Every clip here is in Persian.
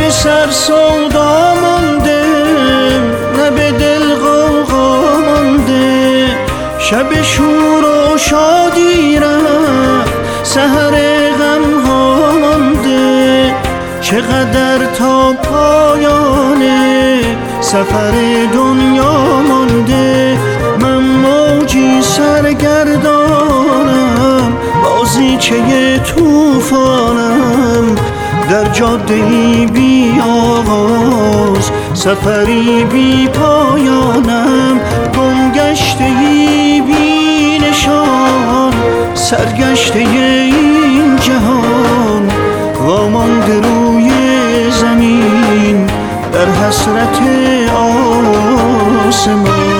سر سودا مانده، نه به دل غوغا مانده. شب شور و شادی رفت، سحر غم ها مانده. چقدر تا پایان سفر دنیا مانده. من موجی سرگردانم، بازیچه طوفانم. در جاده‌ای بی آغاز، سفری بی پایانم. گمگشته‌ای بی نشان، سرگشته این جهان. وامانده روی زمین، در حسرت آسمان.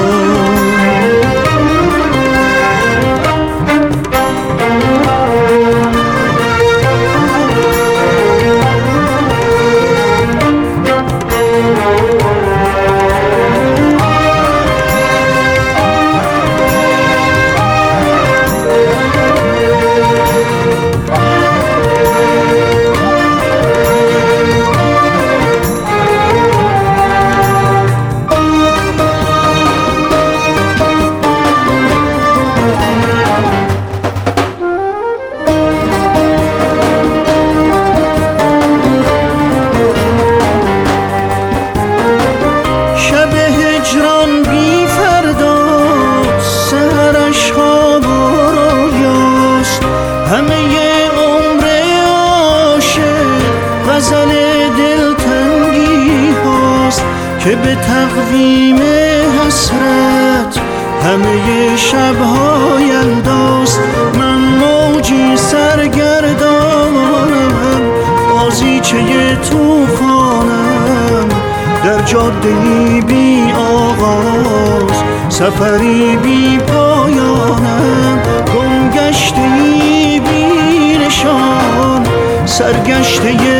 که به تقویم حسرت همه شب‌ها یلداست. من موجی سرگردانم، بازیچه طوفانم. در جاده‌ای بی آغاز، سفری بی پایانم. گمگشته‌ای بی نشان، سرگشته